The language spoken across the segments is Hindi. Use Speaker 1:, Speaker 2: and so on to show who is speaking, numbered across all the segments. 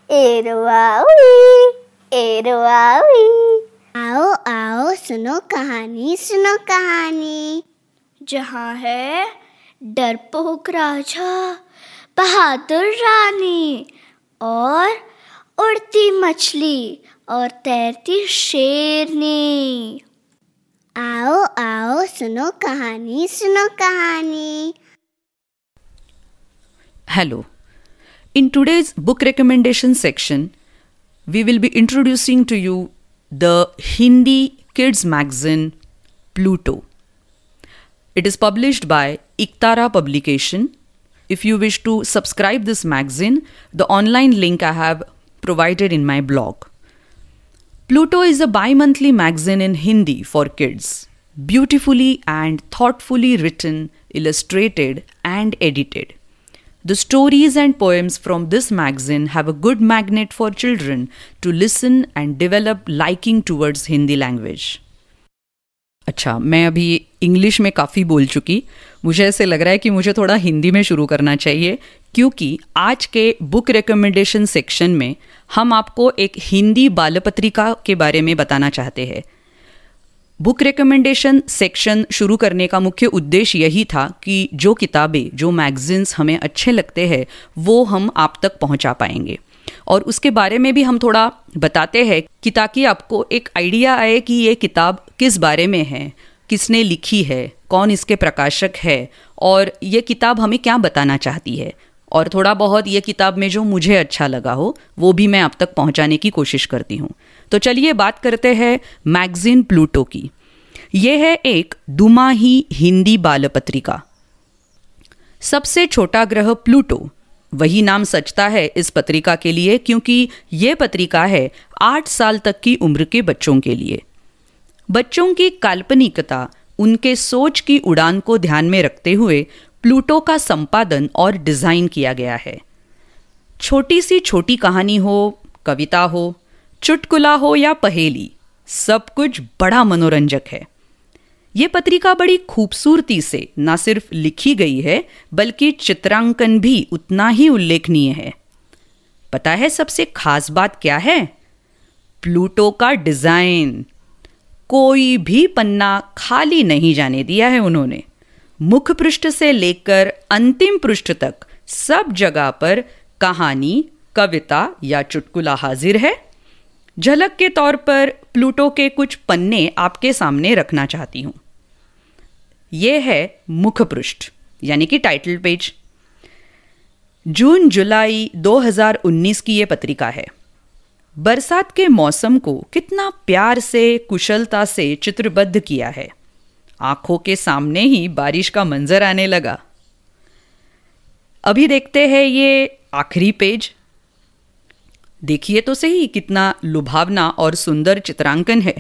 Speaker 1: एरवावी एरवावी। आओ आओ सुनो कहानी। जहाँ है डरपोक राजा, बहादुर रानी और उड़ती मछली और तैरती शेरनी। आओ आओ सुनो कहानी।
Speaker 2: Hello. In today's book recommendation section, we will be introducing to you the Hindi kids magazine Pluto. It is published by Iktara Publication. If you wish to subscribe this magazine, the online link I have provided in my blog. Pluto is a bi-monthly magazine in Hindi for kids. Beautifully and thoughtfully written, illustrated and edited. The stories and poems from this magazine have a good magnet for children to listen and develop liking towards Hindi language. अच्छा, मैं अभी इंग्लिश में काफ़ी बोल चुकी। मुझे ऐसे लग रहा है कि मुझे थोड़ा हिंदी में शुरू करना चाहिए, क्योंकि आज के बुक रिकमेंडेशन सेक्शन में हम आपको एक हिंदी बाल पत्रिका के बारे में बताना चाहते हैं। बुक रिकमेंडेशन सेक्शन शुरू करने का मुख्य उद्देश्य यही था कि जो किताबें, जो मैगजीन्स हमें अच्छे लगते हैं वो हम आप तक पहुंचा पाएंगे, और उसके बारे में भी हम थोड़ा बताते हैं कि ताकि आपको एक आइडिया आए कि ये किताब किस बारे में है, किसने लिखी है, कौन इसके प्रकाशक है और ये किताब हमें क्या बताना चाहती है। और थोड़ा बहुत ये किताब में जो मुझे अच्छा लगा हो वो भी मैं आप तक पहुंचाने की कोशिश करती हूँ। तो चलिए बात करते हैं मैगजीन प्लूटो की। ये है एक दुमाही हिंदी बाल पत्रिका। सबसे छोटा ग्रह प्लूटो, वही नाम सचता है इस पत्रिका के लिए, क्योंकि ये पत्रिका है 8 साल तक की उम्र के बच्चों के लिए। बच्चों की काल्पनिकता, उनके सोच की उड़ान को ध्यान में रखते हुए प्लूटो का संपादन और डिज़ाइन किया गया है। छोटी सी छोटी कहानी हो, कविता हो, चुटकुला हो या पहेली, सब कुछ बड़ा मनोरंजक है। ये पत्रिका बड़ी खूबसूरती से न सिर्फ लिखी गई है बल्कि चित्रांकन भी उतना ही उल्लेखनीय है। पता है सबसे खास बात क्या है? प्लूटो का डिज़ाइन। कोई भी पन्ना खाली नहीं जाने दिया है उन्होंने। मुख पृष्ठ से लेकर अंतिम पृष्ठ तक सब जगह पर कहानी, कविता या चुटकुला हाजिर है। झलक के तौर पर प्लूटो के कुछ पन्ने आपके सामने रखना चाहती हूँ। ये है मुख पृष्ठ यानी कि टाइटल पेज। जून जुलाई 2019 की ये पत्रिका है। बरसात के मौसम को कितना प्यार से, कुशलता से चित्रबद्ध किया है। आंखों के सामने ही बारिश का मंजर आने लगा। अभी देखते हैं ये आखिरी पेज। देखिए तो सही कितना लुभावना और सुंदर चित्रांकन है।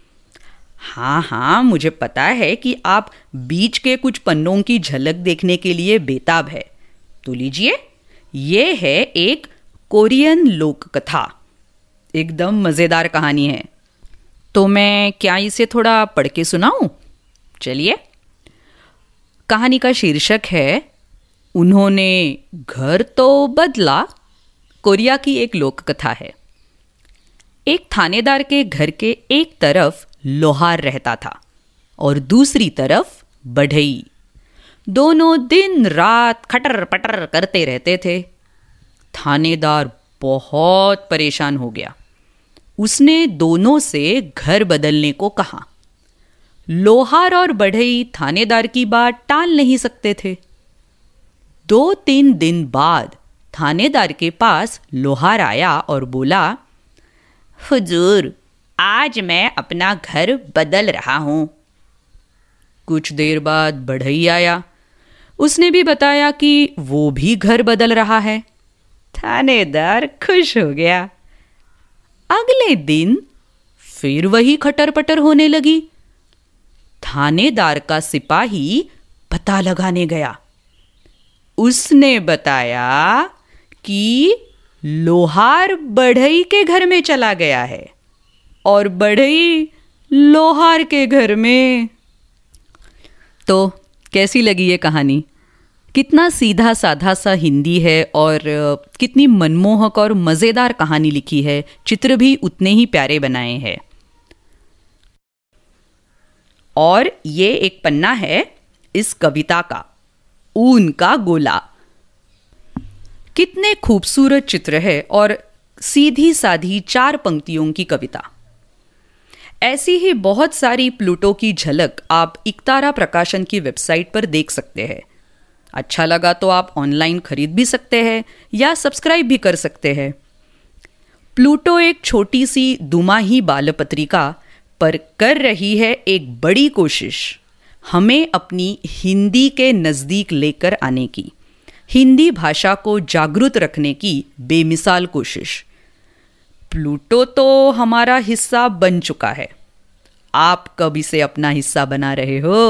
Speaker 2: हाँ, मुझे पता है कि आप बीच के कुछ पन्नों की झलक देखने के लिए बेताब है। तो लीजिए, ये है एक कोरियन लोक कथा। एकदम मज़ेदार कहानी है। तो मैं क्या इसे थोड़ा पढ़ के सुनाऊं? चलिए। कहानी का शीर्षक है उन्होंने घर तो बदला। कोरिया की एक लोक कथा है। एक थानेदार के घर के एक तरफ लोहार रहता था और दूसरी तरफ बढ़ई। दोनों दिन रात खटर पटर करते रहते थे। थानेदार बहुत परेशान हो गया। उसने दोनों से घर बदलने को कहा। लोहार और बढ़ई थानेदार की बात टाल नहीं सकते थे। 2-3 दिन बाद थानेदार के पास लोहार आया और बोला, हुजूर, आज मैं अपना घर बदल रहा हूं। कुछ देर बाद बढ़ई आया। उसने भी बताया कि वो भी घर बदल रहा है। थानेदार खुश हो गया। अगले दिन फिर वही खटर पटर होने लगी। थानेदार का सिपाही पता लगाने गया। उसने बताया कि लोहार बढ़ई के घर में चला गया है और बढ़ई लोहार के घर में। तो कैसी लगी ये कहानी? कितना सीधा साधा सा हिंदी है और कितनी मनमोहक और मज़ेदार कहानी लिखी है, चित्र भी उतने ही प्यारे बनाए हैं। और ये एक पन्ना है इस कविता का, ऊन का गोला। कितने खूबसूरत चित्र है और सीधी साधी 4 पंक्तियों की कविता। ऐसी ही बहुत सारी प्लूटो की झलक आप इकतारा प्रकाशन की वेबसाइट पर देख सकते हैं। अच्छा लगा तो आप ऑनलाइन खरीद भी सकते हैं या सब्सक्राइब भी कर सकते हैं। प्लूटो एक छोटी सी दुमाही बाल पत्रिका पर कर रही है एक बड़ी कोशिश, हमें अपनी हिंदी के नज़दीक लेकर आने की, हिंदी भाषा को जागृत रखने की बेमिसाल कोशिश। प्लूटो तो हमारा हिस्सा बन चुका है, आप कब इसे अपना हिस्सा बना रहे हो?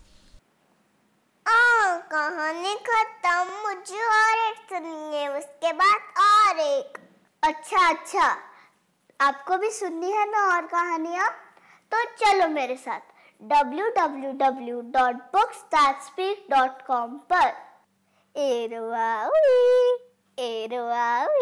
Speaker 1: कहानी खत्म, मुझे और एक सुननी है, उसके बाद और एक। अच्छा, आपको भी सुननी है ना और कहानियाँ? तो चलो मेरे साथ www.booksthatspeak.com पर। एरवा